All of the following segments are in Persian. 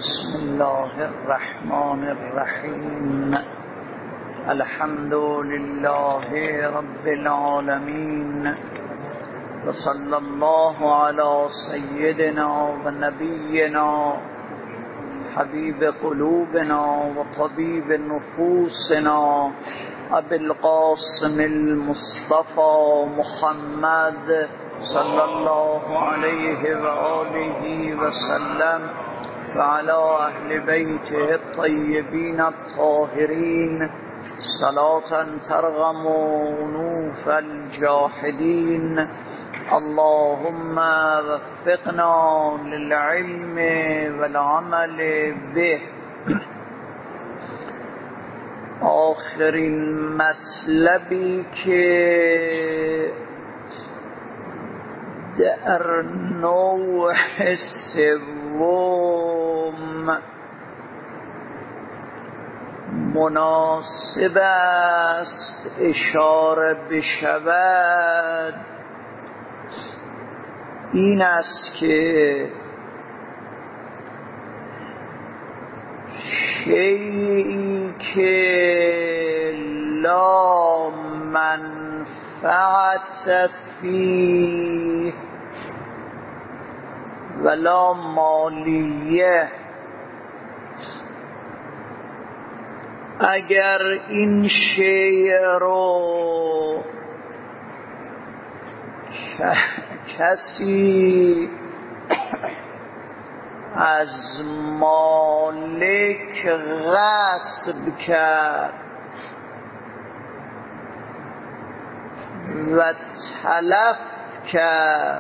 بسم الله الرحمن الرحیم. الحمد لله رب العالمین و صلی الله علی سیدنا و نبینا حبیب قلوبنا و طبیب نفوسنا ابی القاسم المصطفى محمد صلی الله علیه و آله و سلم و علی اهل بیته الطیبین الطاهرین صلاة ترغم انوف الجاحدین. اللهم وفقنا للعلم والعمل به. آخرین مطلبی که در نوع سوم مناسب است اشاره بشود این است که شیئی که لا منفعت فیه ولا مالیه، اگر این شیء رو کسی از مالک غصب کرد و تلف کرد،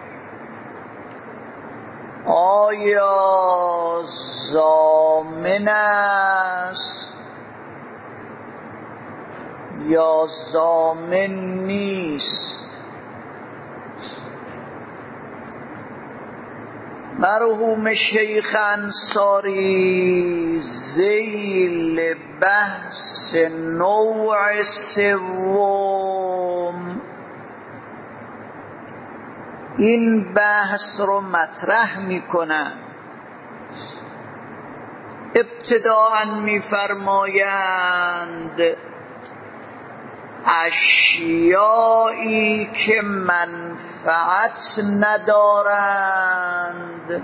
آیا ضامن است یا ضامن نیست؟ مرحوم شیخ انصاری ذیل بحث نوع سوم این بحث رو مطرح میکنن. ابتداءً میفرمایند اشیایی که منفعت ندارند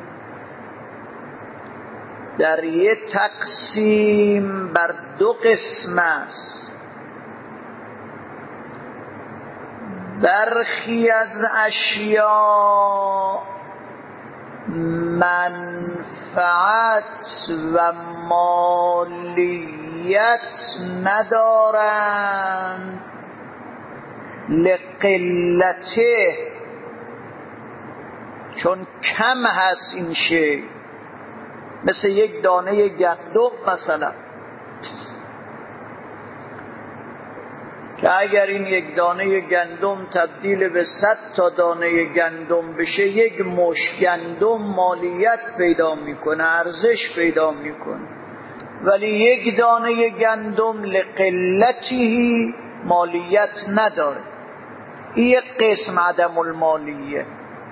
در یک تقسیم بر دو قسم است. برخی از اشیا منفعت و مالیت ندارند لقلته، چون کم هست این شی، مثل یک دانه گندم مثلا که اگر این یک دانه گندم تبدیل به 100 تا دانه گندم بشه، یک مشت گندم مالیت پیدا میکنه، ارزش پیدا میکنه، ولی یک دانه گندم لقلتی مالیت نداره. این یک قسم عدم المالیه.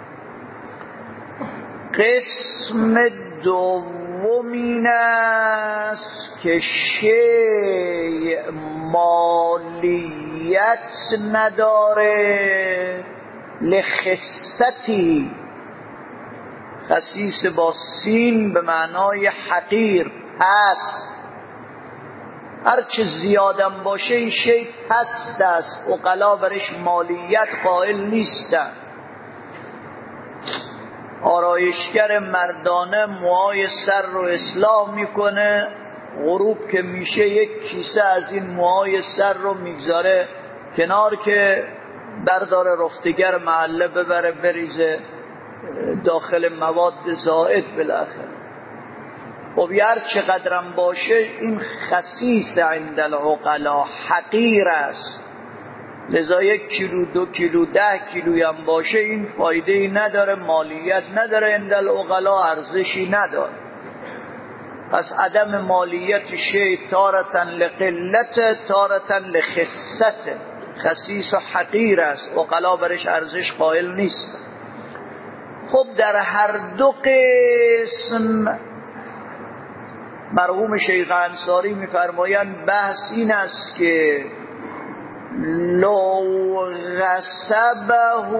قسم دوم این است که شیء مالیت نداره لخستی، خسیس با سین به معنای حقیر، پست، هرچه زیادم باشه این شیء پست است، عقلا برش مالیت قائل نیستن. آرایشگر مردانه موهای سر رو اصلاح میکنه، غروب که میشه یک کیسه از این موهای سر رو میگذاره کنار که برداره رفتگر محله ببره بریزه داخل مواد زائد بالاخره. خب هر چقدرم باشه این خسیس عند العقلا، حقیر است، لذا 1 کیلو 2 کیلو 10 کیلویی هم باشه این فایده ای نداره، مالیت نداره، عند العقلا ارزشی نداره. پس عدم مالیت شیء تارة لقلت تارة لخست، خسیس و حقیر است، عقلا برش ارزش قائل نیست. خب در هر دو قسم مرحوم شیخ انصاری میفرمایند بحث این است که لو غصبه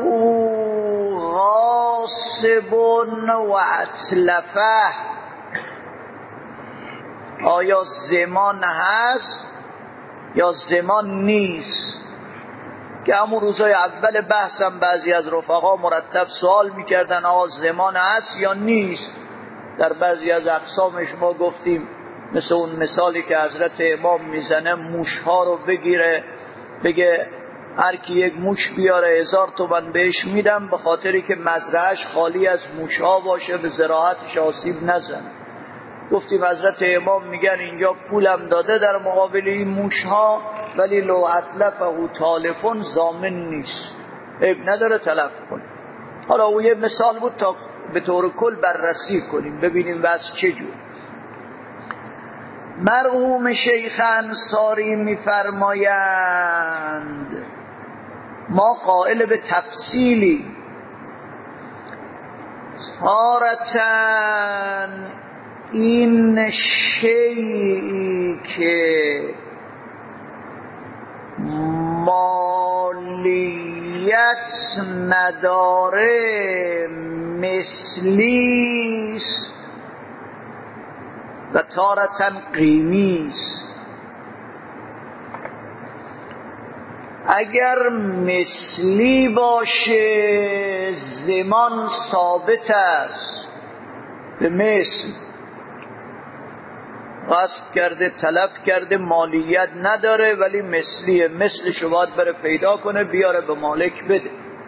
غاصب و اتلفه، آیا زمان هست یا زمان نیست؟ که همون روزای اول بحثم بعضی از رفقا مرتب سوال میکردن آقا زمان هست یا نیست. در بعضی از اقسامش ما گفتیم مثل اون مثالی که حضرت امام میزنه موشها رو بگیره بگه هر کی یک موش بیاره 1000 تومان بهش میدم، به خاطری که مزرعهش خالی از موشها باشه به زراعتش آسیب نزنه. گفتیم حضرت امام میگن اینجا پولم داده در مقابل این موشها، ولی لو اتلفه تالفون ضامن نیست، عیب نداره تلف کنه. حالا او یه مثال بود تا به طور کل بررسی کنیم ببینیم بس چجور. مرحوم شیخ انصاری میفرمایند ما قائل به تفصیلی، تارتن این شیئی که مالیت نداره مثلیست و تارتن قیمیست. اگر مثلی باشه زمان ثابت است به مثل، غصب کرده تلف کرده مالیت نداره ولی مثلیه، مثلشو باید بره پیدا کنه بیاره به مالک بده.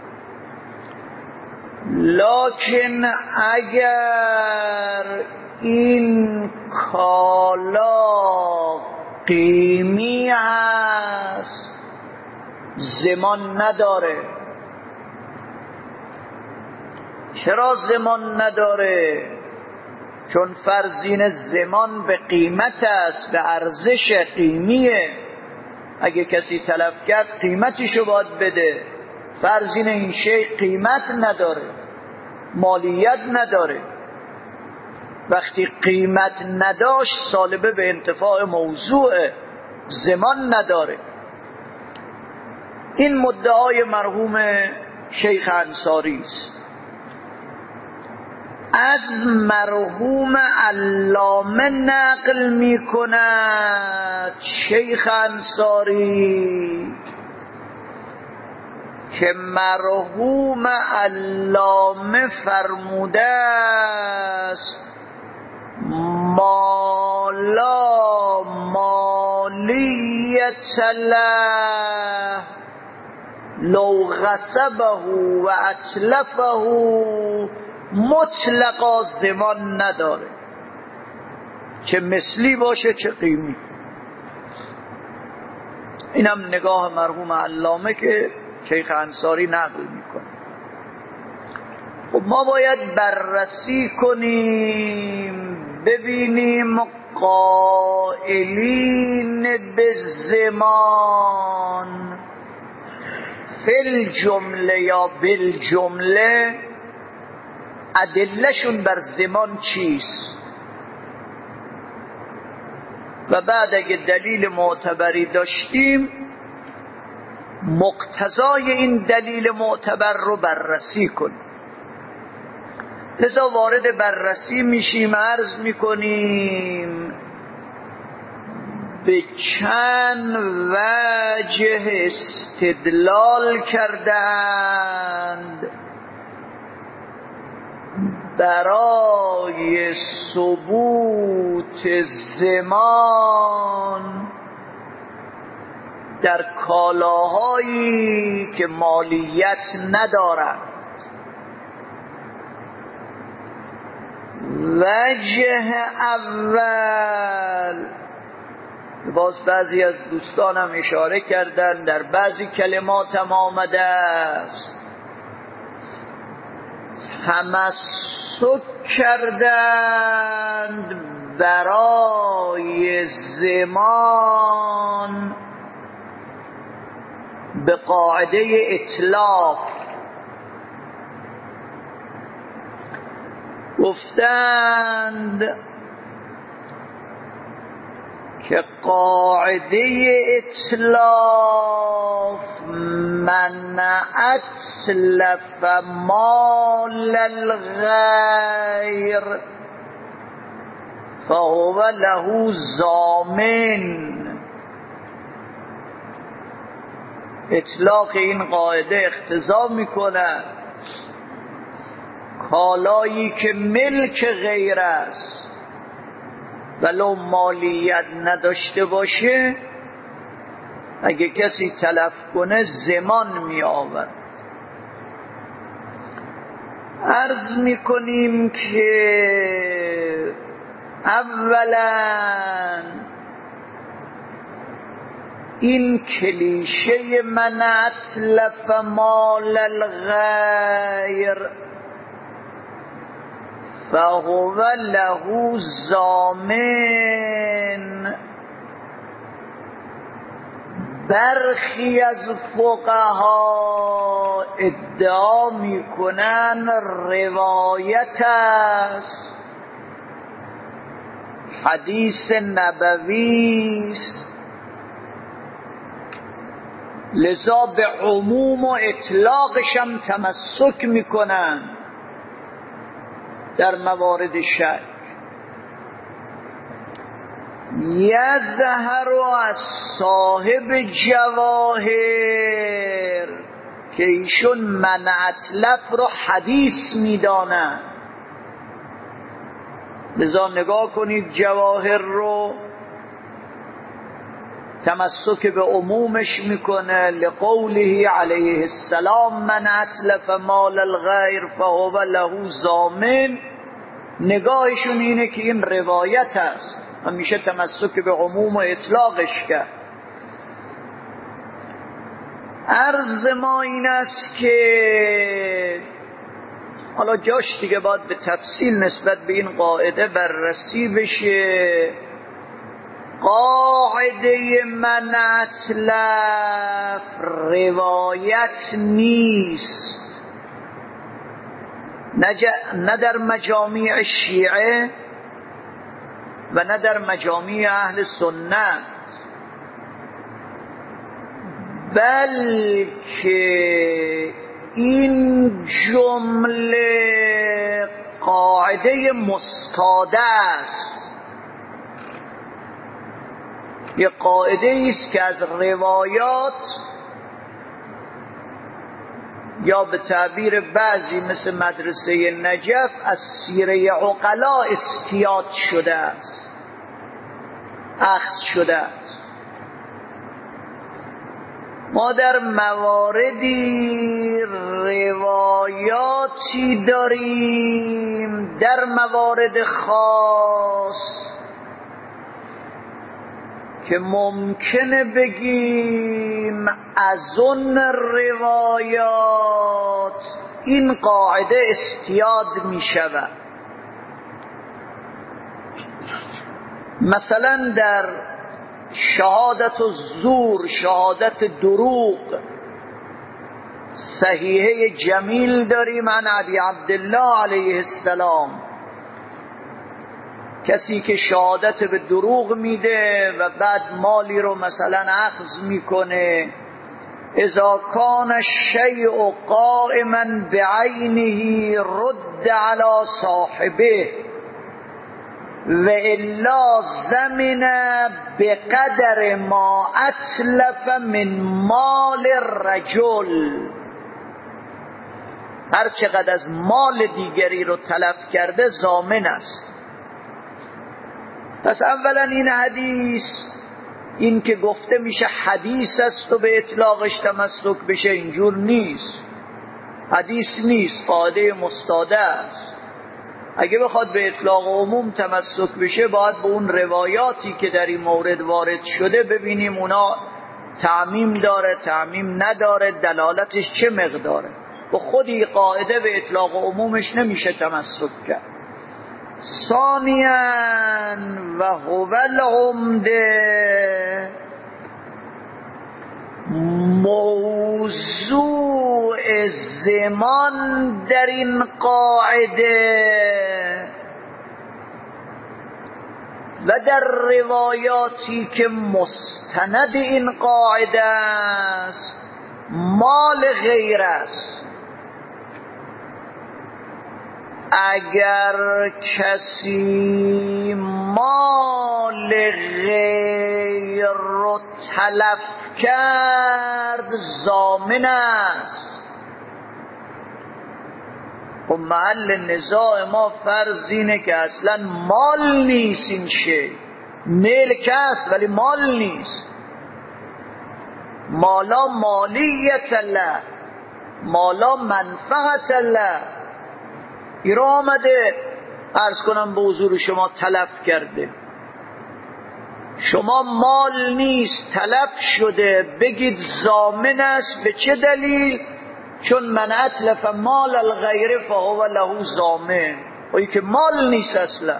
لکن اگر این کالا قیمی است زمان نداره. چرا زمان نداره؟ چون فرضین زمان به قیمت است، به ارزش قیمیه. اگه کسی تلف کرد قیمتشو باید بده. فرضین این شی قیمت نداره، مالیت نداره. وقتی قیمت نداشت سالبه به انتفاع موضوع، زمان نداره. این مدعای مرحوم شیخ انصاری است. از مرحوم علامه نقل می کند شیخ انصاری که مرحوم علامه فرموده است مالا مالیت له لو غصبه و اتلفه مطلقا زمان نداره، چه مثلی باشه چه قیمی. اینم نگاه مرحوم علامه که شیخ انصاری نقل میکنه. خب ما باید بررسی کنیم ببینیم قائلین به زمان فل جمله یا بالجمله ادلهشون بر زمان چیست، و بعد اگه دلیل معتبری داشتیم مقتضای این دلیل معتبر رو بررسی کنیم. لذا وارد بررسی میشیم، عرض میکنیم به چند وجه استدلال کردند برای ثبوت زمان در کالاهایی که مالیت ندارند. وجه اول، باز بعضی از دوستانم اشاره کردن در بعضی کلمات هم آمده است، تمسک کردند برای زمان به قاعده اطلاق. گفتند که قاعده اتلاف من اتلف مال الغیر فهو له ضامن. اطلاق این قاعده اقتضا میکنه کالایی که ملک غیر است ولو مالیت نداشته باشه اگه کسی تلف کنه ضمان می آورد. عرض میکنیم که اولا این کلیشه من اتلف مال الغیر فهو له ضامن، برخی از فقها ادعا میکنن روایت است، حدیث نبوی است، لذا به عموم و اطلاقش هم تمسک میکنن در موارد شک. یظهر از صاحب جواهر که ایشون من اتلف رو حدیث میدانن، لذا نگاه کنید جواهر رو تمسک به عمومش میکنه، لقوله علیه السلام من اتلف مال الغیر فهو له ضامن. نگاهشون اینه که این روایت است و میشه تمسک به عموم و اطلاقش کرد. عرض ما این است که حالا جاش دیگه باید به تفصیل نسبت به این قاعده بررسی بشه. قاعده من اتلف روایت نیست، نه در مجامع شیعه و نه در مجامع اهل سنت، بلکه این جمله قاعده مستاده است. یه قاعده است که از روایات یا به تعبیر بعضی مثل مدرسه نجف از سیره عقلا استیاد شده است، اخذ شده است. ما در مواردی روایاتی داریم در موارد خاص که ممکنه بگیم از اون روایات این قاعده استیاد می شود. مثلا در شهادت الزور، شهادت دروغ، صحیحه جمیل داریم عن ابی عبدالله علیه السلام، کسی که شهادت به دروغ میده و بعد مالی رو مثلا اخذ میکنه، اذا کان الشیء قائما بعینه رد علی صاحبه و الا زمن بقدر ما اتلف من مال الرجل. هر چقدر از مال دیگری رو تلف کرده ضامن است. پس اولا این حدیث، این که گفته میشه حدیث است و به اطلاقش تمسک بشه، اینجور نیست، حدیث نیست، قاعده مستاده است. اگه بخواد به اطلاق عموم تمسک بشه باید به اون روایاتی که در این مورد وارد شده ببینیم اونا تعمیم داره، تعمیم نداره، دلالتش چه مقداره. و خودی قاعده به اطلاق عمومش نمیشه تمسک کرد. ثانیاً و هو العمده، موضوع زمان در این قاعده و در روایاتی که مستند این قاعده است مال غیر است. اگر کسی مال غیر رو تلف کرد ضامن است. و محل نزاع ما فرض اینه که اصلا مال نیست، این شی ملک است ولی مال نیست. مالا مالیت الله، مالا منفعت الله. این را آمده عرض کنم به حضور شما تلف کرده. شما مال نیست تلف شده بگید ضامن است. به چه دلیل؟ چون من اتلف مال الغیر فهو له ضامن. و این که مال نیست اصلا.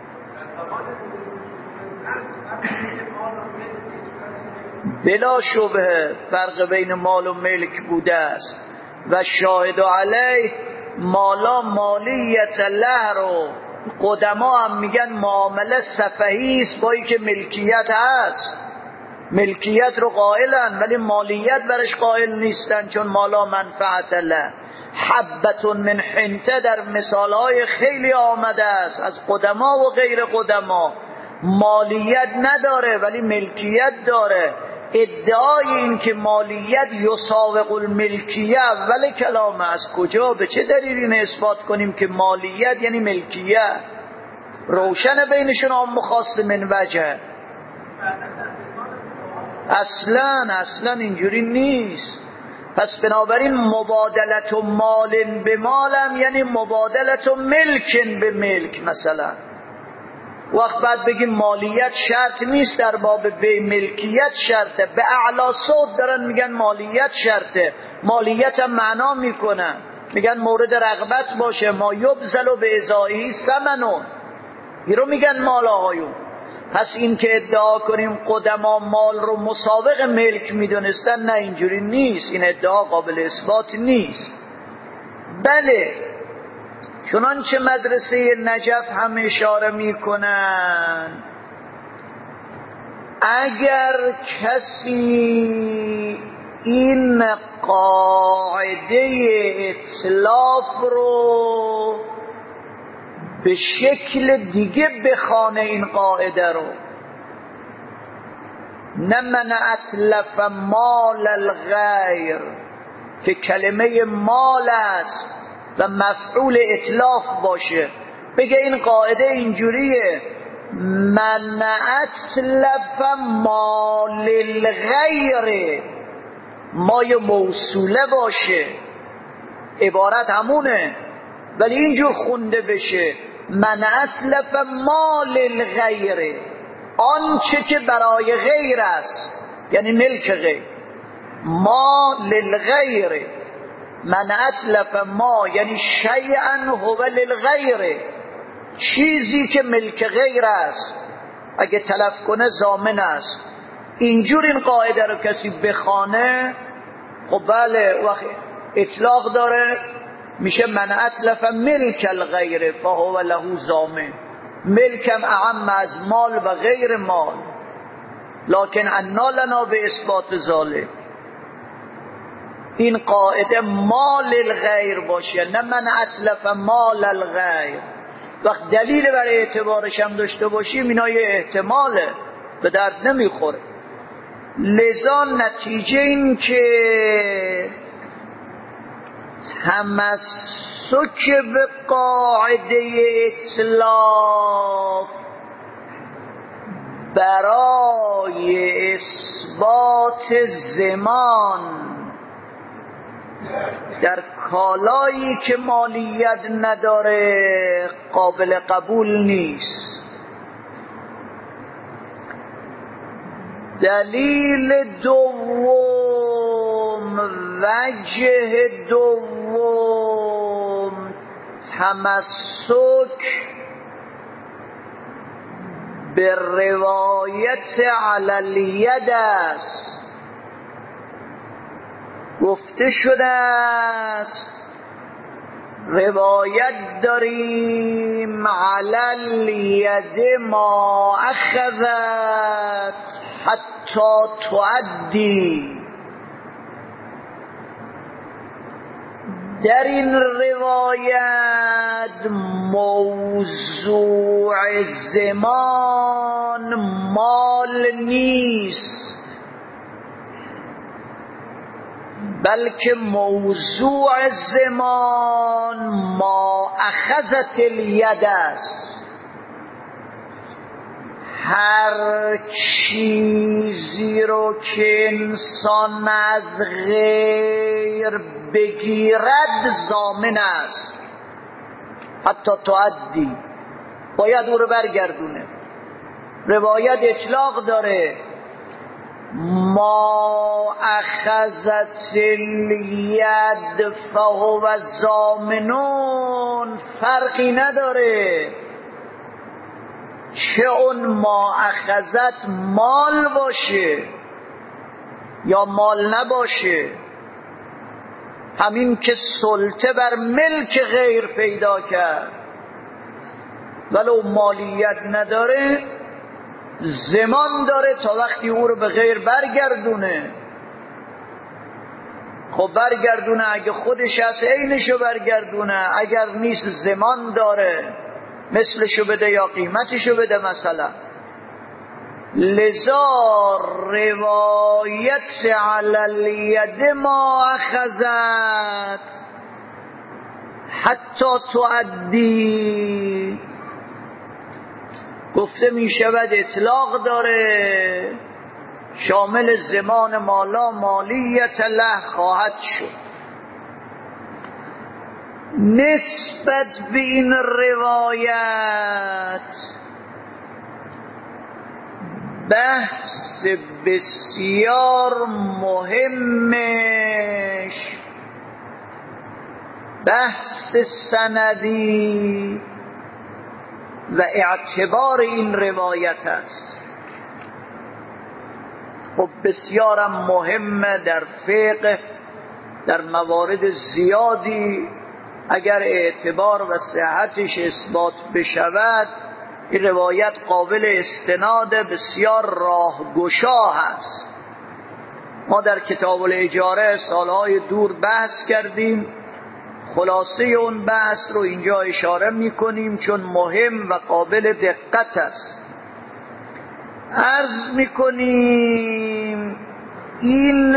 بلا شبه فرق بین مال و ملک بوده است. و شاهد علیه مالا مالیت الله رو قدما هم میگن معامله سفهی است با اینکه ملکیت هست. ملکیت رو قائلن ولی مالیت برش قائل نیستن، چون مالا منفعت الله. حبتون من حنطه در مثالهای خیلی آمده است از قدما و غیر قدما. مالیت نداره ولی ملکیت داره. ادعای این که مالیت یساوق الملکیه اول کلام از کجا به چه دلیل این اثبات کنیم که مالیت یعنی ملکیت؟ روشن بینشون عام خاص من وجه. اصلا اینجوری نیست. پس بنابراین مبادلت و مال به مالم یعنی مبادلت و ملک به ملک. مثلا وقت بعد بگیم مالیت شرط نیست در باب به ملکیت شرطه. به اعلی صوت دارن میگن مالیت شرطه. مالیت هم معنا میکنن، میگن مورد رغبت باشه. ما یبذل و به ازایی ثمنون، این رو میگن مالاهایون. پس این که ادعا کنیم قدما مال رو مسابق ملک میدونستن، نه اینجوری نیست. این ادعا قابل اثبات نیست. بله چنانچه مدرسه نجف هم اشاره میکنن اگر کسی این قاعده اتلاف رو به شکل دیگه بخوانه، این قاعده رو نه من اتلف مال الغیر که کلمه مال است و مفعول اتلاف باشه، بگه این قاعده اینجوریه من اتلف مال الغیر، مای موصوله باشه، عبارت همونه ولی اینجور خونده بشه من اتلف مال الغیر، آنچه که برای غیر است یعنی ملک غیر. ما للغیر، من اتلف ما یعنی شیئا هو للغیر، چیزی که ملک غیر است اگه تلف کنه ضامن است. اینجور این قاعده رو کسی بخوانه، خب بله وقت اطلاق داره میشه من اتلف ملک الغیر فهو له ضامن. ملکم اعم از مال و غیر مال، لکن انا لنا به اثبات ذالک. این قاعده مال الغیر باشه نه من اتلف مال الغیر. وقت دلیل برای اعتبارش هم داشته باشیم اینا یه احتماله، به درد نمیخوره. لذا نتیجه این که تمسک به قاعده اتلاف برای اثبات زمان در کالایی که مالیت نداره قابل قبول نیست. دلیل دوم، وجه دوم، تمسک به روایت علی الید است. گفته شده است روایت داریم علی الید ما اخذت حتی تؤدی. در این روایت موضوع زمان مال نیست، بلکه موضوع زمان ما اخذت الید است. هر چیزی رو که انسان از غیر بگیرد ضامن است، حتی تؤدی، باید او رو برگردونه. روایت اطلاق داره ما اخذت الید فهو ضامنون، فرقی نداره چه اون ما اخذت مال باشه یا مال نباشه. همین که سلطه بر ملک غیر پیدا کرد ولو مالیت نداره، زمان داره تا وقتی او رو به غیر برگردونه. خب برگردونه، اگه خودش از عینشو برگردونه، اگر نیست زمان داره مثلشو بده یا قیمتشو بده مثلا. لذا روایت علی الید ما اخذت حتی تؤدی گفته می شود اطلاق داره، شامل زمان مالا مالیت له خواهد شد. نسبت به این روایت بحث بسیار مهمش بحث سندی و اعتبار این روایت است. خب بسیارم مهمه در فقه، در موارد زیادی اگر اعتبار و صحتش اثبات بشود، این روایت قابل استناد بسیار راهگشا هست. ما در کتاب الاجاره سالهای دور بحث کردیم، خلاصه اون بحث رو اینجا اشاره میکنیم چون مهم و قابل دقت است. عرض میکنیم این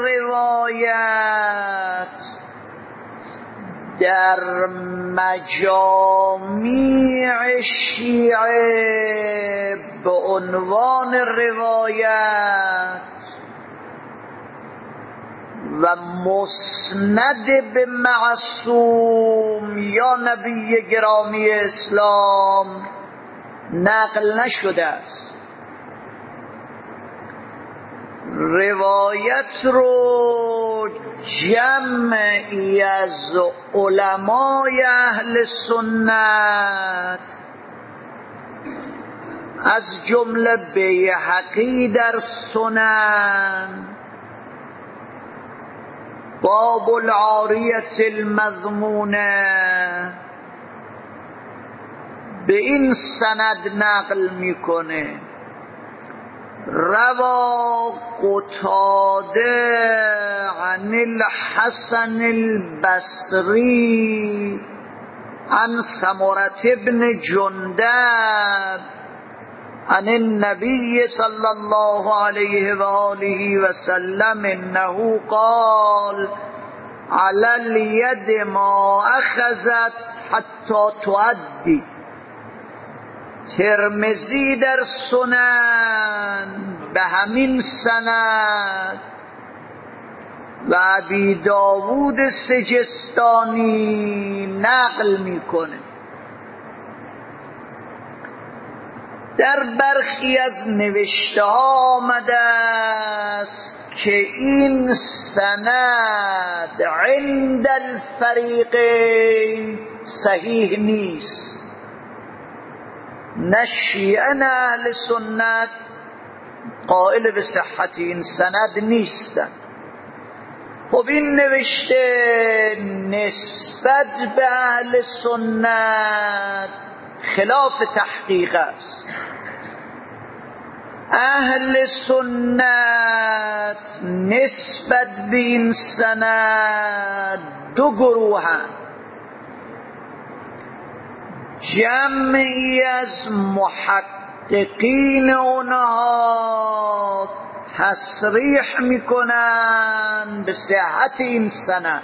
روایت در مجامع شیعه به عنوان روایت و مسند به معصوم یا نبی گرامی اسلام نقل نشده است. روایت رو جمعی از علمای اهل سنت از جمله بیهقی در سنن، باب العاریة المضمونه، به این سند نقل میکنه. روا قتاده عن الحسن البصری عن سمرة بن جندب عن النبي صلى الله عليه وآله وسلم انه قال على اليد ما اخذت حتى تؤدي. ترمذی در سنن به همین سند و ابی داوود سجستانی نقل میکنه. در برخی از نوشته ها آمده است که این سند عند الفریقین صحیح نیست. نه شیعه نه اهل سنت قائل به صحت این سند نیستند. خب این نوشته نسبت به اهل سنت خلاف تحقیق است. اهل سنت نسبت به این سند دو گروهن. جمعی از محققین اونها تصریح میکنن به صحت این سند،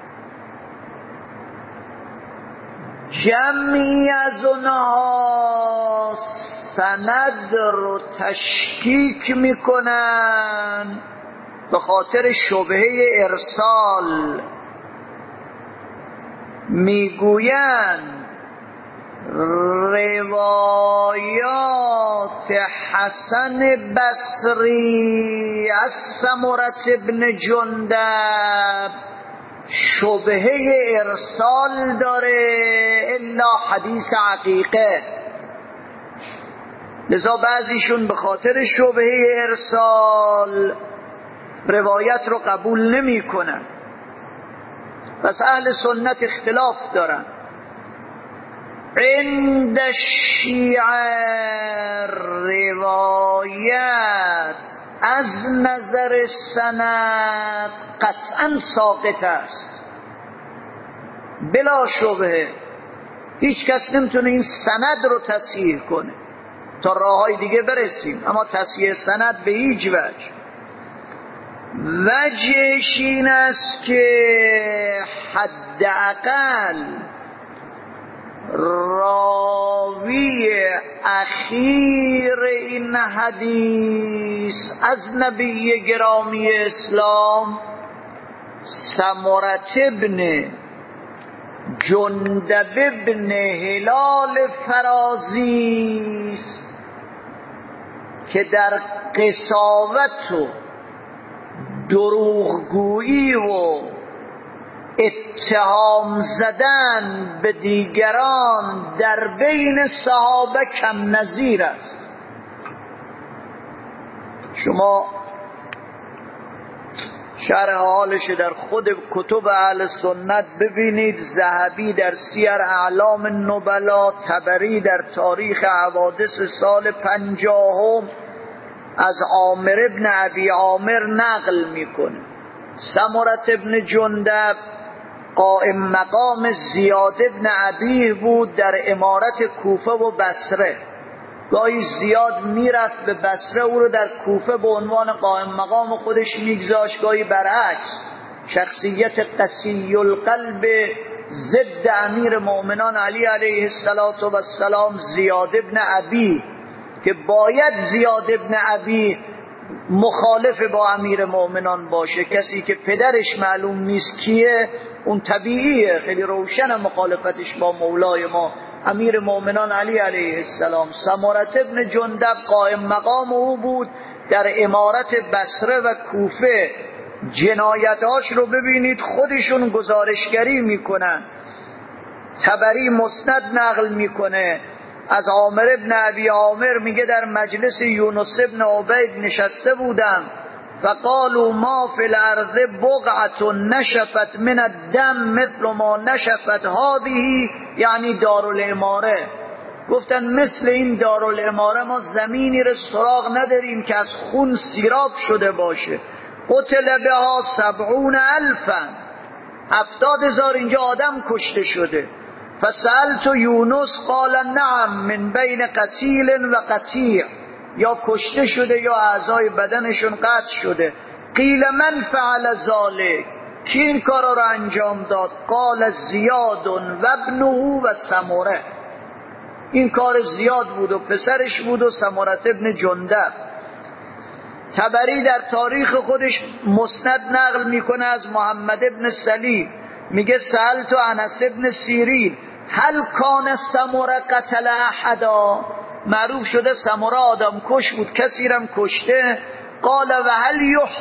جمعی از اونها سند رو تشکیک میکنن به خاطر شبهه ارسال. میگویند روایات حسن بصری از سمرة بن جندب شبهه ارسال داره الا حدیث عقیقه، لذا بعضیشون به خاطر شبهه ارسال روایت رو قبول نمی کنن. پس اهل سنت اختلاف دارن. عند شیعه روایت از نظر سند قطعا ساقط است، بلا شبهه. هیچ کس نمیتونه این سند رو تصحیح کنه. تا راههای دیگه برسیم، اما تصحیح سند به هیچ وجه. وجهش این است که حداقل راوی اخیر این حدیث از نبی گرامی اسلام سمرة بن جندب بن هلال فرازی است که در قساوت و دروغگویی و اتهام زدن به دیگران در بین صحابه کم نظیر است. شما شرح حالش در خود کتب اهل سنت ببینید. ذهبی در سیر اعلام النبلا، طبری در تاریخ حوادث سال 50 از عامر ابن ابی عامر نقل میکنه. سمرة ابن جندب قائم مقام زیاد ابن ابیه بود در امارت کوفه و بصره. گاهی زیاد میرفت به بصره، او رو در کوفه به عنوان قائم مقام خودش میگذاشت. گاهی برعکس، شخصیت قسی القلب ضد امیر مؤمنان علی علیه السلام زیاد ابن ابی، که باید زیاد ابن ابی مخالف با امیر مؤمنان باشه. کسی که پدرش معلوم نیست کیه، اون طبیعیه، خیلی روشن مخالفتش با مولای ما امیر مؤمنان علی علیه السلام. سمرة ابن جندب قائم مقام او بود در امارت بصره و کوفه. جنایتاش رو ببینید، خودشون گزارشگری میکنن. طبری مسند نقل میکنه از عامر ابن ابی عامر، میگه در مجلس یونس ابن عبید نشسته بودم، فقالوا ما فی الارض بقعة نشفت من الدم مثل ما نشفت هذه، یعنی دارالاماره. گفتن مثل این دارالاماره ما زمینی رو سراغ نداریم که از خون سیراب شده باشه. قتل بها 70,000، 70,000 اینجا آدم کشته شده. فسألت یونس قال نعم من بین قتیل و قطیع، یا کشته شده یا اعضای بدنشون قطع شده. قیل من فعل ذلک، کی این کارا رو انجام داد؟ قال زیاد و ابنه و سمره، این کار زیاد بود و پسرش بود و سمرة ابن جندب. طبری در تاریخ خودش مسند نقل میکنه از محمد ابن سلیم، میگه سألت انس ابن سیرین هل کان سمره قتل احدا، معروف شده سمره آدم کش بود، کسی رم کشته. قال و هل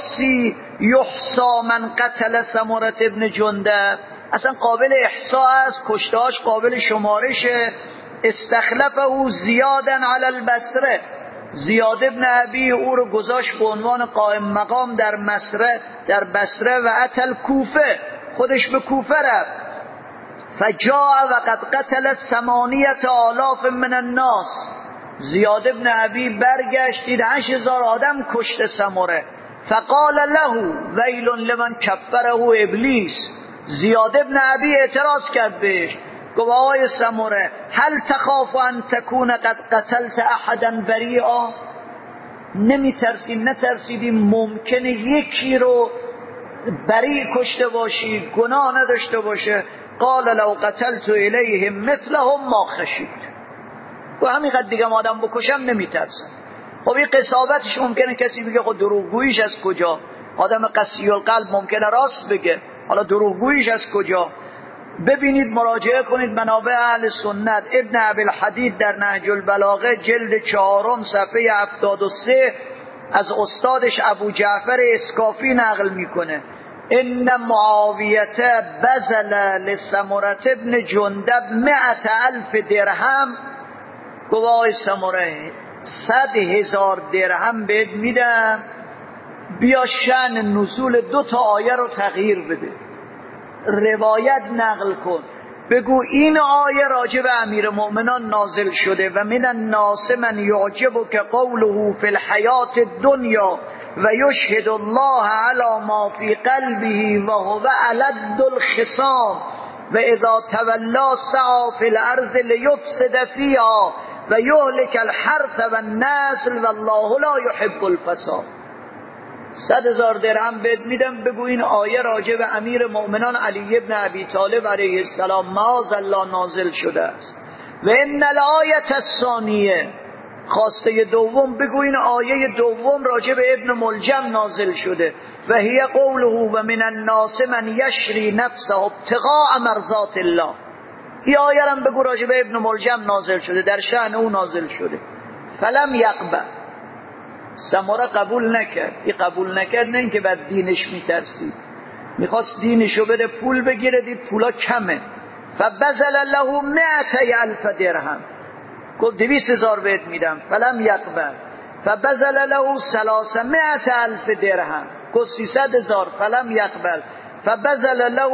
یحصا من قتل سمره ابن جندب، اصلا قابل احصاء است، کشتهاش قابل شمارشه. استخلفه زیادا علی البصره، زیاد ابن ابی او رو گذاشت به عنوان قائم مقام در در بصره و اتل کوفه، خودش به کوفه رفت. فجاء وقد قتل 8,000 من الناس. زیاد ابن عبی برگشت دید 8,000 آدم کشته سمره. فقال له ویل لمن کفره ابلیس. زیاد ابن عبی اعتراض کرد بهش، گفت آقای سمره هل تخاف ان تكون قد قتلت احدا بریئا؟ نترسیدی ممکنه یکی رو بری کشته باشی، گناه نداشته باشه؟ قال لو قتلت الیهم مثلهم ما خشیت. و همینقدر دیگه آدم بکشم نمیترسم. خب این قساوتش ممکنه کسی بگه خب دروغگوییش از کجا؟ آدم قسی القلب ممکنه راست بگه، حالا دروغگوییش از کجا؟ ببینید، مراجعه کنید منابع اهل سنت. ابن ابی‌الحدید در نهج البلاغه جلد 4 صفحه 73 از استادش ابو جعفر اسکافی نقل میکنه: ان معاویه بذل لسمره ابن جندب 100,000 درهم. گواه سمره 100,000 درهم بهت میدم، بیا شأن نزول 2 آیه رو تغییر بده، روایت نقل کن، بگو این آیه راجع به امیر مؤمنان نازل شده و من الناس من یعجبک قوله فی الحیات الدنیا و یشهد الله علی ما فی قلبه و هو الد الخصام و اذا تولا سعی فی الارض لیفسد فیها و یهلک الحرث و النسل والله لا یحب الفساد. 100,000 درهم بهت میدم، بگو این آیه راجع به امیر مؤمنان علی ابن ابی طالب علیه السلام معاذالله نازل شده است. و ان الآیه الثانیه، خواسته دوم، بگو این آیه دوم راجع به ابن ملجم نازل شده. و هی قوله و من الناس من یشری نفسه ابتغاء مرضات الله. این آیه هم بگو راجع به ابن ملجم نازل شده، در شأن او نازل شده. فلم یقبل، سمره قبول نکرد. این قبول نکرد نه اینکه بعد دینش میترسید، میخواست دینشو بده پول بگیره، دید پولا کمه. فبذل له 100,000 درهم، گفت 200,000 بهت میدم. فلم یقبل. فبذل له 300,000 درهم، گفت 300,000. فلم یقبل. فبذل له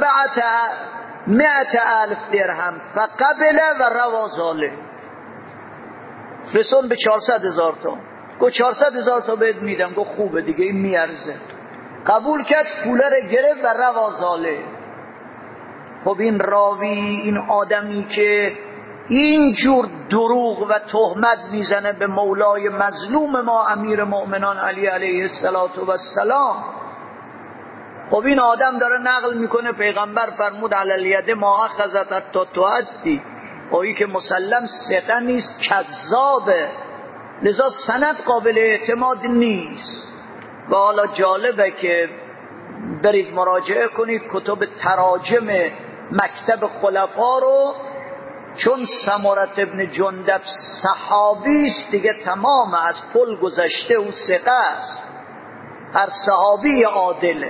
400,000 درهم فقبل و روا ذلک. رسون به 400,000 تا، گفت 400,000 تا بهت میدم. گفت خوبه دیگه، این میارزه. قبول کرد، پوله رو گرفت و روا ذلک. خب این راوی، این آدمی که اینجور دروغ و تهمت میزنه به مولای مظلوم ما امیر مؤمنان علی علیه السلام، خب این آدم داره نقل میکنه پیغمبر فرمود علی الید ما اخذت حتی تؤدی. این که مسلم ثقه نیست، کذابه، لذا سند قابل اعتماد نیست. و حالا جالبه که برید مراجعه کنید کتب تراجم مکتب خلفا رو، چون سمره ابن جندب صحابی است دیگه، تمام از پل گذشته، او ثقه است، هر صحابی عادله.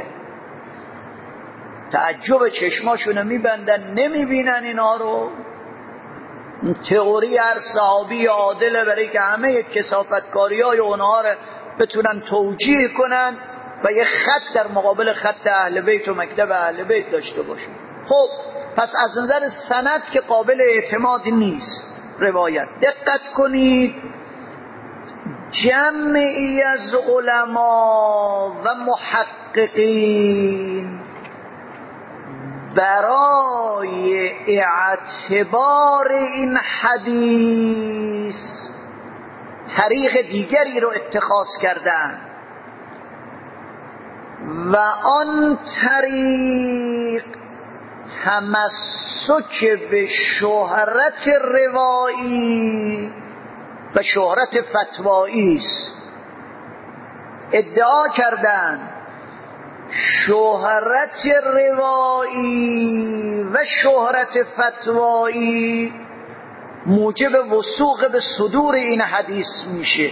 تعجب چشماشونو میبندن، نمیبینن اینا رو. تئوری هر صحابی عادله برای که همه کثافتکاری‌های اونها رو بتونن توجیه کنن و یه خط در مقابل خط اهل بیت و مکتب اهل بیت داشته باشن. خب پس از نظر سند که قابل اعتماد نیست روایت. دقت کنید، جمعی از علما و محققین برای اعتبار این حدیث طریق دیگری رو اتخاذ کردن و آن طریق تمسک به شهرت روایی و شهرت فتوایی است. ادعا کردند شهرت روایی و شهرت فتوایی موجب وثوق به صدور این حدیث میشه.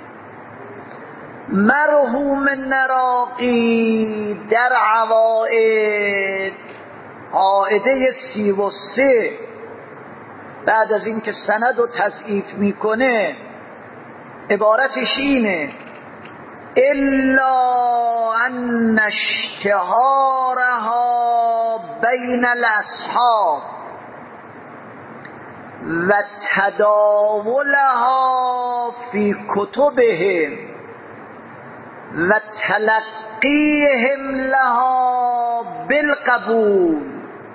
مرحوم نراقی در عوائد قاعده 33 بعد از این که سند رو تضعیف میکنه عبارتش اینه: الا ان اشتهارها بین الاصحاب و تداولها فی کتبهم و تلقیهم لها بالقبول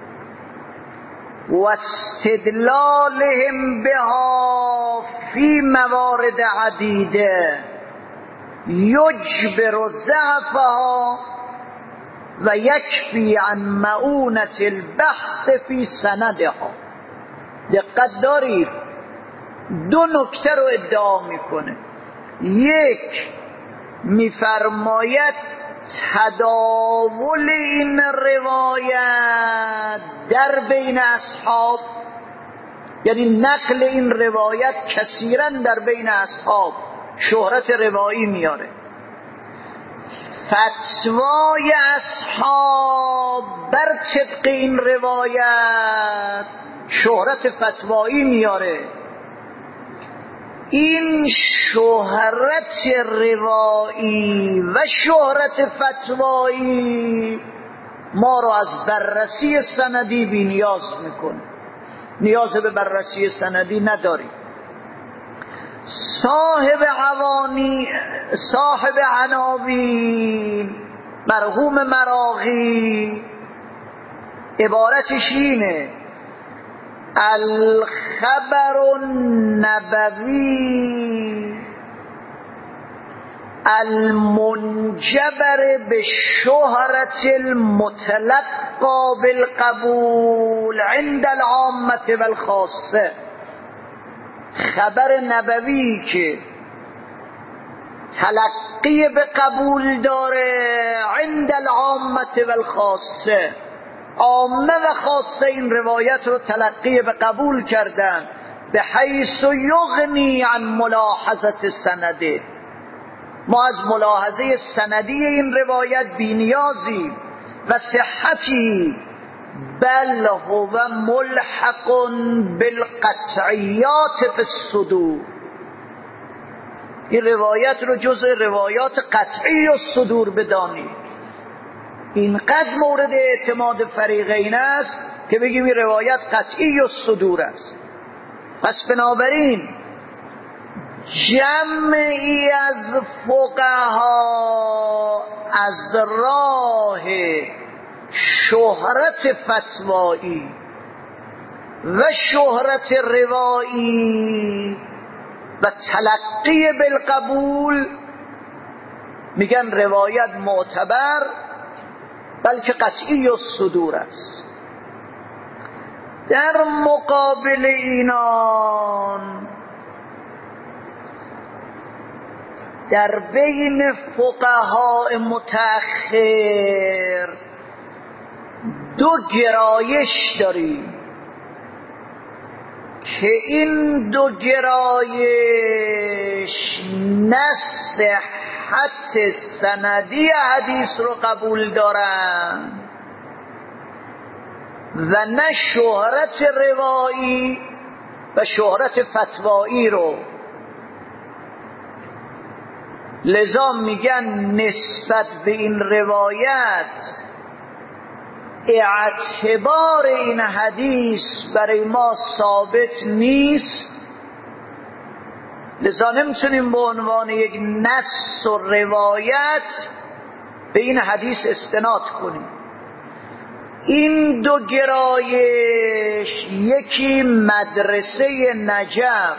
و استدلالهم بها فی موارد عدیده یجبر ضعفها و یکفی عن معونة البحث فی سندها. دقت دارید، دو نکته رو ادعا میکنه. یک، میفرماید تداول این روایت در بین اصحاب، یعنی نقل این روایت کثیرا در بین اصحاب شهرت روایی میاره. فتوای اصحاب بر طبق این روایت شهرت فتوایی میاره. این شهرت روایی و شهرت فتوایی ما رو از بررسی سندی بی نیاز میکنه. نیاز به بررسی سندی نداریم. صاحب عناوین مرحوم مراغی عبارتش اینه: الخبر النبوی المنجبر بشهرة المتلقى بالقبول عند العامة والخاصة. خبر نبوی که تلقی به قبول داره عند العامة والخاصة، عامه و خاصه این روایت رو تلقی به قبول کردن، به حیث یغنی عن ملاحظه سنده. ما از ملاحظه سندی این روایت بی نیازیم و صحتی، بل هو ملحق بالقطعیات فی الصدور. این روایت رو جز روایات قطعی الصدور بدانید. اینقدر مورد اعتماد فریقین است که بگیم این روایت قطعی الصدور است. پس بنابراین جمعی از فقها از راه شهرت فتوایی و شهرت روایی و تلقی بالقبول میگن روایت معتبر بلکه قطعی الصدور است. در مقابل اینان در بین فقهای متأخر دو گرایش داریم که این دو گرایش نه صحت سندی حدیث رو قبول دارن و نه شهرت روایی و شهرت فتوایی رو. لذا میگن نسبت به این روایت اعتبار این حدیث برای ما ثابت نیست، لذا نمیتونیم به عنوان یک نص و روایت به این حدیث استناد کنیم. این دو گرایش، یکی مدرسه نجف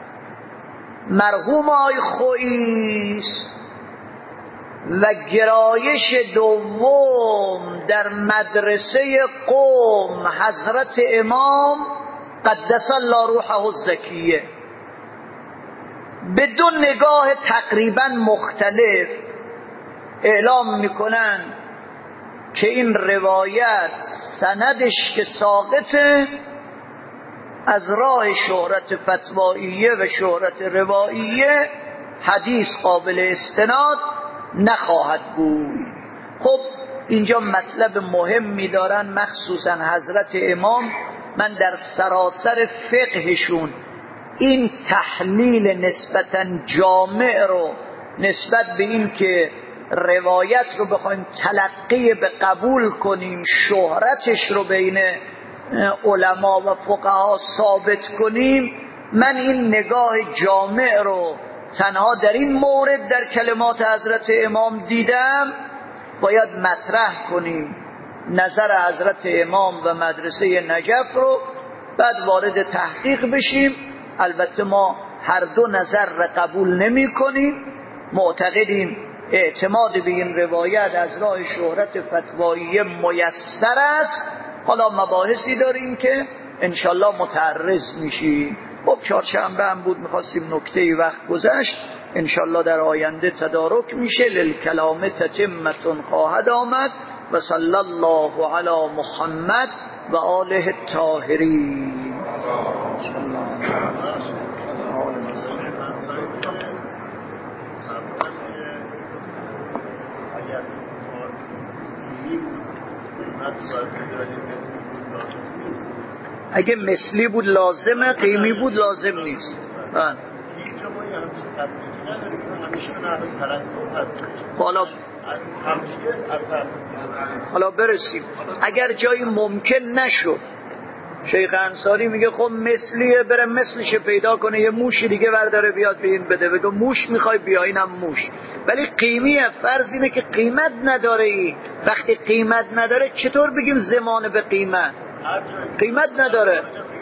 مرحوم آقای خویی است و گرایش دوم در مدرسه قم حضرت امام قدس الله روحه الزکیه. به دو نگاه تقریبا مختلف اعلام میکنن که این روایت سندش که ساقطه، از راه شهرت فتواییه و شهرت رواییه حدیث قابل استناد نخواهد بود. خب اینجا مطلب مهمی دارن، مخصوصا حضرت امام. من در سراسر فقهشون این تحلیل نسبتا جامع رو نسبت به این که روایت رو بخوایم تلقی به قبول کنیم، شهرتش رو بین علما و فقها ثابت کنیم، من این نگاه جامع رو تنها در این مورد در کلمات حضرت امام دیدم. باید مطرح کنیم نظر حضرت امام و مدرسه نجف رو، بعد وارد تحقیق بشیم. البته ما هر دو نظر را قبول نمی کنیم، معتقدیم اعتماد به این روایت از راه شهرت فتوایی میسر است. حالا مباحثی داریم که انشالله متعرض میشیم. خب چهارشنبه هم بود، میخواستیم نکته وقت گذشت، انشالله در آینده تدارک میشه. للکلام تتمة خواهد آمد. و صلی الله علی محمد و آله الطاهرین. اگه مثلی بود لازمه، قیمی بود لازم نیست. حالا برسیم. اگر جایی ممکن نشد، شیخ انصاری میگه خب مثلیه، بره مثلش پیدا کنه، یه موش دیگه برداره بیاد به این بده، بگه موش میخوای بیا اینم موش. ولی قیمیه، فرض اینه که قیمت نداره. ای وقتی قیمت نداره چطور بگیم زمان به قیمت؟ قیمت نداره.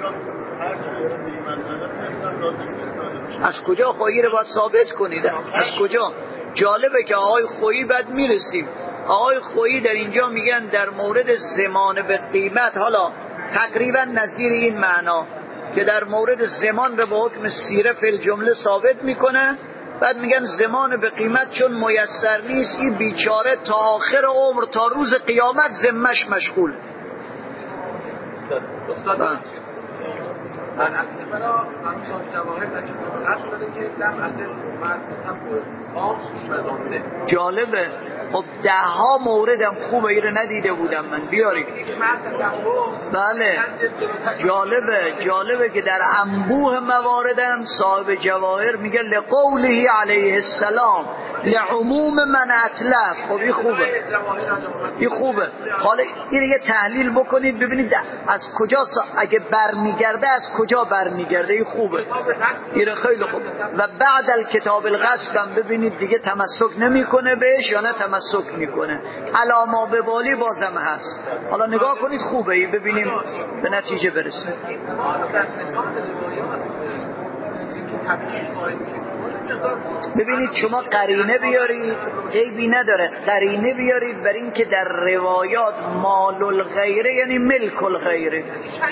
از کجا خواهی رو باید ثابت کنید؟ از کجا؟ جالبه که آقای خویی بعد میرسیم. آقای خویی در اینجا میگن در مورد زمان به قیمت، حالا تقریبا نظیر این معنا که در مورد زمان رو به حکم سیره فی الجمله ثابت میکنه. بعد میگن زمان به قیمت چون میسر نیست، این بیچاره تا آخر عمر تا روز قیامت ذمش مشغول. من اصلا برای همچنان جواهر نجات اصل داده که در اصل مرد جالبه. خب 10 موردم خوبه، ایره ندیده بودم من، بیارید. بله جالبه که در انبوه مواردم صاحب جواهر میگه لقوله علیه السلام لعموم من اتلف. خب این خوبه. حالا این یه تحلیل بکنید ببینید از کجا اگه برمیگرده از کجا برمیگرده. این خوبه، این خیلی خوبه. و بعد الکتاب الغصب هم ببینید دیگه تمسک نمیکنه بهش یا نه تمسک میکنه، علامه به بالی بازم هست. حالا نگاه کنید خوبه، این ببینیم به نتیجه برسیم. ببینید شما قرینه بیارید، عیبی نداره، قرینه بیارید بر این که در روایات مال الغیره یعنی ملک الغیره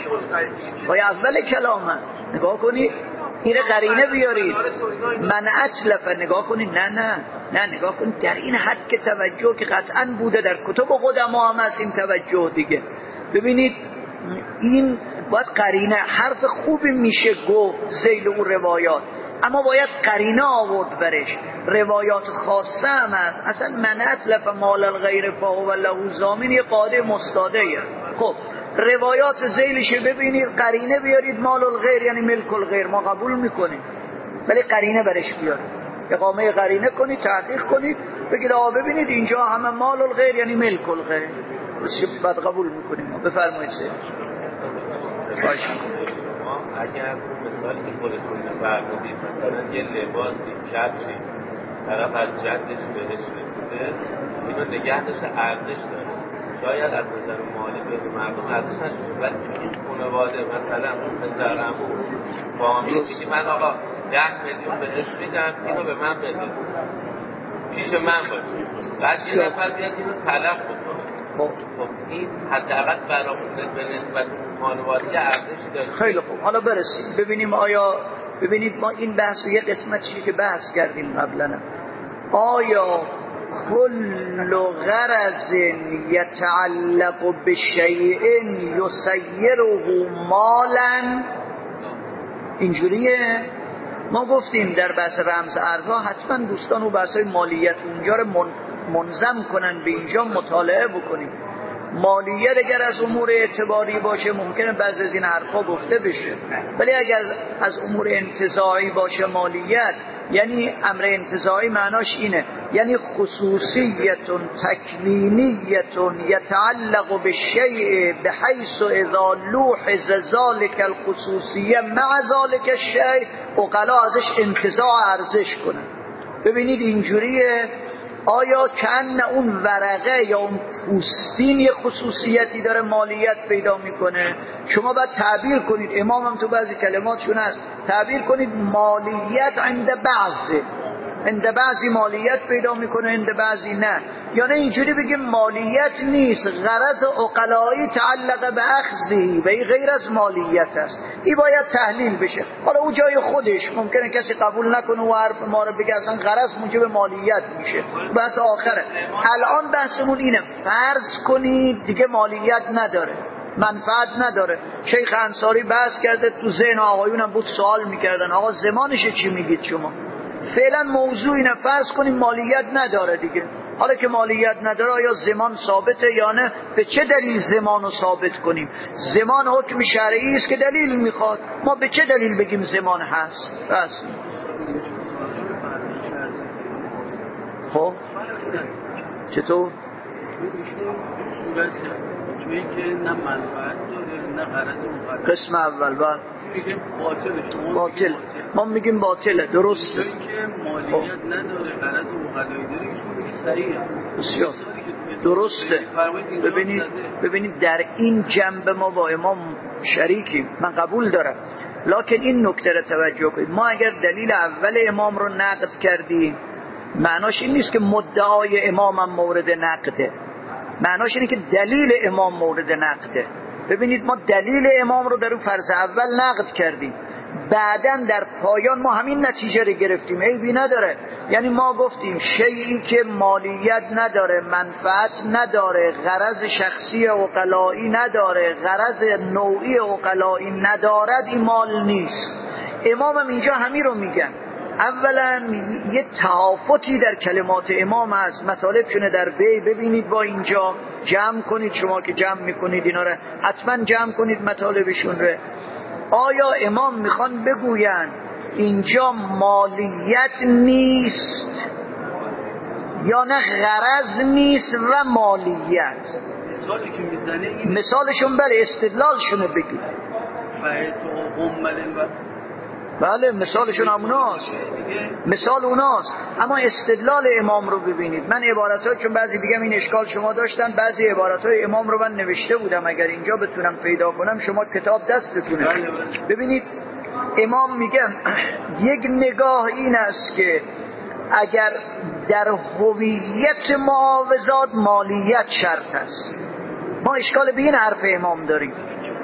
و اول کلامه. نگاه کنید این قرینه بیارید، من اتلف، نگاه کنید نه نگاه کنید در این حد که توجه که قطعا بوده در کتب قدما هم هست این توجه دیگه. ببینید این باید قرینه، حرف خوبی میشه گفت ذیل اون روایات، اما باید قرینه آورد برش. روایات خاصه هم هست، اصلا من اتلف مال الغیر فهو له ضامن یه قاعده مستاده. خب روایات ذیلش ببینید، قرینه بیارید مال الغیر یعنی ملک الغیر، ما قبول میکنیم، ولی قرینه برش بیارید، اقامه قرینه کنید، تحقیق کنید، بگید آقا ببینید اینجا همه مال الغیر یعنی ملک الغیر، بعد قبول میکنیم. بفرمایید سید. باشه. اگر مثالی که خودتون فرمودید مثلا یه لباسی کفشی طرف از جدش بهش رسیده، اینو نگه داشته ارزش داره، شاید از نظر مالی به مردم ارزش نشده، ولی تو این خانواده مثلا اون پسرعمو فامیل میگه من آقا 10 میلیون بهش میدم اینو به من بده پیش من باشه، بعد یه نفر بیاد اینو طلب بکنه. خب این حداقل برای به نسبت خانواده ارزشی داره. خیلی خوب، حالا برسیم ببینیم آیا، ببینید ما این بحث یه قسمتی که بحث کردیم قبلا، آیا کل غرض یتعلق بشیء یسیره مالا اینجوریه؟ ما گفتیم در بحث رمز ارزها حتما دوستان و بحث‌های مالیت اونجا رو منظم کنن، به اینجا مطالعه بکنیم. مالیت اگر از امور اعتباری باشه ممکنه بعضی از این حرفا گفته بشه، ولی اگر از امور انتزاعی باشه مالیت یعنی امر انتزاعی معناش اینه، یعنی خصوصیت تکوینیت یتعلق بالشیء بحیث اذا لوحظ ذلك الخصوصیه مع ذلك الشیء عقلا ازش انتزاع ارزش کنن. ببینید اینجوریه، آیا کن اون ورقه یا اون پوستین یه خصوصیتی داره مالیت پیدا میکنه؟ شما باید تعبیر کنید، امام هم تو بعضی کلماتشون هست، تعبیر کنید مالیت عند بعضی مالیت پیدا میکنه عند بعضی نه، یا نه اینجوری بگیم مالیت نیست، غرض عقلایی تعلق به اخذی و این غیر از مالیت است. این باید تحلیل بشه. حالا او جای خودش ممکنه کسی قبول نکنه و حرف ما رو بگه اصلا غرض موجب مالیت میشه، بحث آخره. الان بحثمون اینه، فرض کنید دیگه مالیت نداره، منفعت نداره. شیخ انصاری بحث کرده، تو ذهن آقایونم بود سوال میکردن آقا زمانش چی میگید شما؟ فعلا موضوع اینه، فرض کنیم مالیت نداره دیگه. حالا که مالیت نداره آیا زمان ثابته یا نه؟ به چه دلیل زمان رو ثابت کنیم؟ زمان حکم شرعی است که دلیل میخواد، ما به چه دلیل بگیم زمان هست؟ بس خب چطور؟ توی که نه منفعت داره نه غرض مقدس. قسم اول بعد میگیم باطله، باطل، ما میگیم باطله، درسته. توی که مالیت نداره غرض مقدسی داره، ایشون میگه صحیحه. بسیار درسته. ببینید در این جنبه ما با امام شریکیم، من قبول دارم، لکن این نکته رو توجه کنید، ما اگر دلیل اول امام رو نقد کردیم معناش این نیست که مدعای امام هم مورد نقده، معناش اینه که دلیل امام مورد نقده. ببینید ما دلیل امام رو در اون فرض اول نقد کردیم، بعدن در پایان ما همین نتیجه رو گرفتیم، عیبی نداره. یعنی ما گفتیم شیئی که مالیت نداره، منفعت نداره، غرض شخصی عقلایی نداره، غرض نوعی عقلایی ندارد، این مال نیست. امام هم اینجا همین رو میگن. اولا یه تهافتی در کلمات امام هست، مطالبشونه در بی ببینید، با اینجا جمع کنید، شما که جمع میکنید اینا رو حتما جمع کنید مطالبشون رو. آیا امام میخوان بگوین اینجا مالیت نیست یا نه غرض نیست و مالیت؟ مثالی که میزنه این مثالشون بله، استدلالشونه بگید. بله مثالشون هموناست، مثال اوناست، اما استدلال امام رو ببینید. من عبارتات، چون بعضی دیگه این اشکال شما داشتن، بعضی عبارتای امام رو من نوشته بودم، اگر اینجا بتونم پیدا کنم شما کتاب دستتونه. ببینید امام میگن یک نگاه این است که اگر در هویت معاوضات مالیت شرط است، ما اشکال به این حرف امام داریم.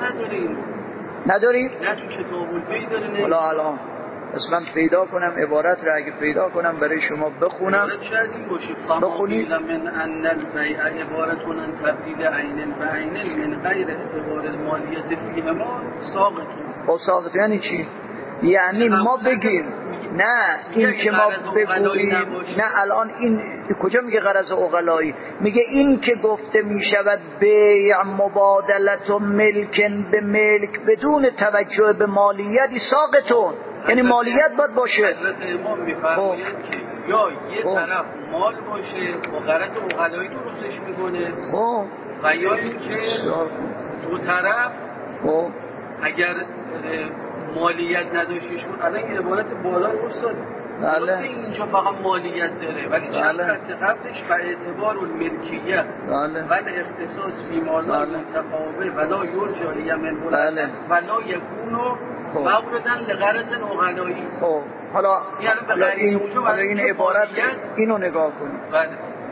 نداریم؟ نه تو کتاب البی داره. حالا الان پس من پیدا کنم عبارت رو، اگه پیدا کنم برای شما بخونم. بخونید. من ان البیع عبارتون عن تبدیل عین بعین من غیر اعتبار المالیت فیهما ساقط. یعنی چی؟ یعنی ما بگیم نه این که ما بگوییم نه الان این کجا میگه غرض عقلایی؟ میگه این که گفته میشود بیع مبادلت و ملکن به ملک بدون توجه به مالیتی ساقطون، یعنی مالیت باید باشه. حضرت امام میفرماید که یا یه طرف مال باشه با غرض عقلایی درستش میکنه و یا این که دو طرف اگر مالیت نداشتیشون، الان این عبارت بالا استاد بله اینجا فقط مالیت داره ولی چند خط قبلش به اعتبار الملکیت و اختصاص فی مالا متقابل ولا یرجع لیمن ولا یکونو موردن لغرض عقلایی. حالا این عبارت اینو نگاه کنید.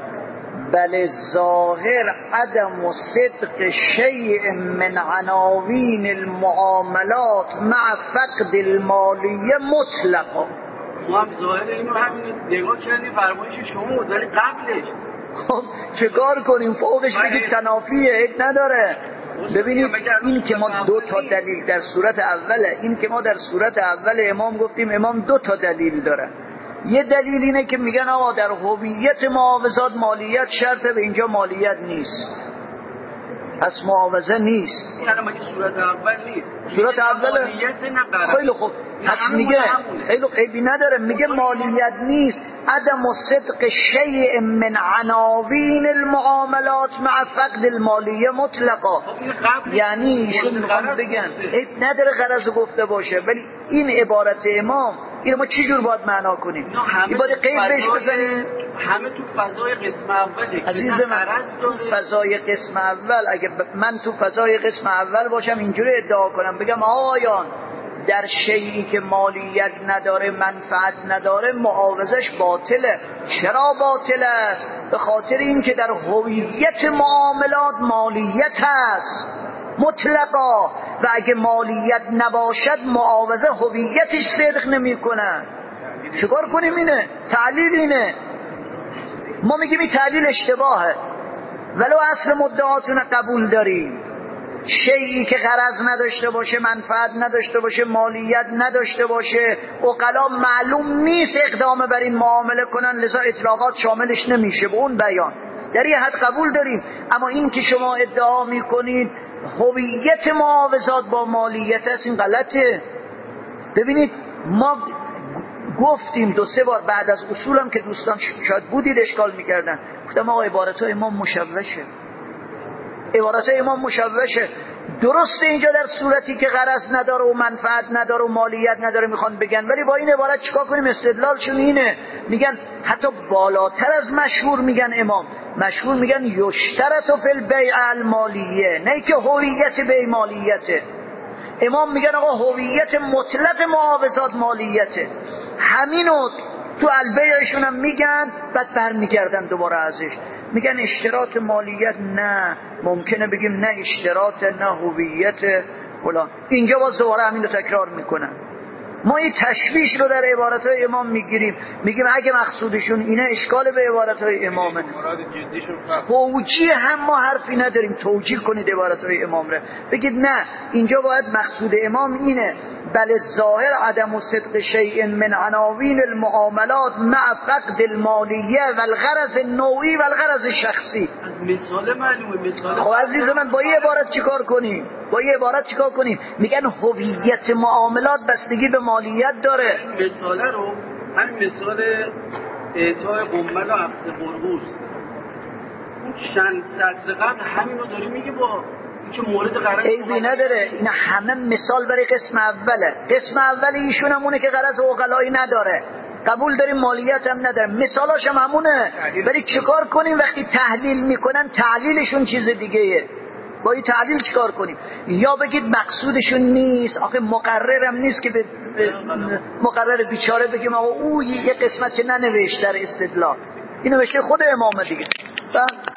بل ظاهر عدم صدق شیء من عناوین المعاملات مع فقد المالیه مطلقا. ما هم ظاهر اینو همین نگاه کردیم، فرمایش شما بود ولی قبلش خب چه کار کنیم؟ فوقش بگید تنافیه، نداره. ببینید این که ما دو تا دلیل در صورت اوله، این که ما در صورت اول امام گفتیم امام دو تا دلیل داره. یه دلیل اینه که میگن آقا در هویت معاوضات مالیت شرطه، به اینجا مالیت نیست. پس معاوضه نیست. یعنی مگه صورت اول نیست؟ صورت اول خیلی خوب، پس میگه خیلی عیبی نداره، میگه مالیت نیست. عدم و صدق شیء من عناوین المعاملات مع فقد المالیه مطلقا. یعنی ایشون میخوان بگن عیب نداره غرض گفته باشه، ولی این عبارت امام اینو ما چی جور باید معنا کنیم؟ این باید قید بهش بزنیم. همه تو فضای قسم اوله عزیز من، تو فضای قسم اول، اگه من تو فضای قسم اول باشم اینجوری ادعا کنم بگم آیان در شیئی که مالیت نداره منفعت نداره معاوضش باطله. چرا باطل است؟ به خاطر این که در هویت معاملات مالیت هست مطلقا، و اگه مالیت نباشد معاوضه هویتش صدق نمی کنن. چیکار کنیم؟ اینه تعلیل، اینه ما میگیم این تعلیل اشتباهه، ولو اصل مدعاتون قبول داریم. شیئی که غرض نداشته باشه، منفعت نداشته باشه، مالیت نداشته باشه، عقلا معلوم نیست اقدام بر این معامله کنن، لذا اطلاقات شاملش نمیشه به اون بیان. در یه حد قبول داریم. اما این که شما ادعا میکنید هویت معاوضات با مالیت است، این غلطه. ببینید ما گفتیم 2-3 بار بعد از اصولم که دوستان شاید بودید اشکال میکردن، گفتم آقا عبارتهای امام مشوشه، عبارتهای امام مشوشه. درسته اینجا در صورتی که غرض نداره و منفعت نداره و مالیت نداره میخوان بگن، ولی با این عبارت چیکار کنیم؟ استدلالشون اینه، میگن حتی بالاتر از مشهور میگن امام، مشهور میگن یشترط فی البیع المالیه، نه که هویت بیع مالیته. امام میگن آقا هویت مطلق معاوضات مالیته. همینو تو البیعشون هم میگن، بعد برمیگردن دوباره ازش میگن اشتراط مالیت نه، ممکنه بگیم نه اشتراط نه هویت فلان. اینجا باز دوباره همین رو تکرار میکنن. ما این تشویش رو در عبارتهای امام میگیریم، میگیم اگه مقصودشون اینه اشکال به عبارتهای امامه. توجیه هم ما حرفی نداریم، توجیه کنید عبارتهای امام رو، بگید نه اینجا باید مقصود امام اینه، بل الظاهر عدم صدق شیء من عناوین المعاملات مع فقد المالیه و الغرض النوعی و الغرض شخصی. از مثال معلومه. مثال خب عزیز من با این عبارت چیکار کنیم؟ با این عبارت چیکار کنیم؟ میگن هویت معاملات بستگی به مالیت داره. این مثال رو، همین مثال اعطای قمل و عفس قربوس، اون چند سطر قبل همین رو داری میگه با که مورد غرض عیبی نداره. این همه مثال برای قسم اوله. قسم اول ایشون همونه که غرض عقلایی نداره، قبول داریم مالیت هم نداره، مثالاش هم همونه. ولی چیکار کنیم وقتی تحلیل میکنن تحلیلشون چیز دیگه‌ایه؟ با این تحلیل چیکار کنیم؟ یا بگید مقصودشون نیست، آخه مقررم نیست که به مقرر بیچاره بگیم آقا او یه قسمت چه ننوشت در استدلال، این نوشته خود امامه دیگه.